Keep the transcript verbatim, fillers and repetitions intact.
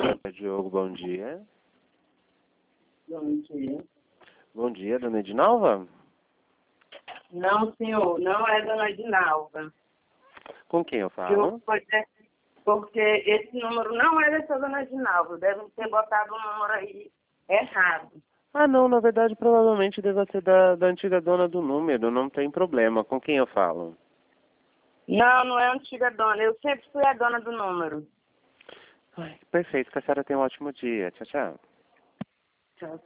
Diogo, bom dia. Bom dia. Bom dia, dona Edinalva? Não, senhor, não é dona Edinalva. Com quem eu Eu, falo? pois é, porque esse número não é dessa dona Edinalva. Devem ter botado um número aí errado. Ah, não, na verdade, provavelmente deva ser da, da antiga dona do número, não tem problema. Com quem eu falo? Não, não é a antiga dona. Eu sempre fui a dona do número. Ai, perfeito, que a senhora tenha um ótimo dia. Tchau, tchau. Tchau.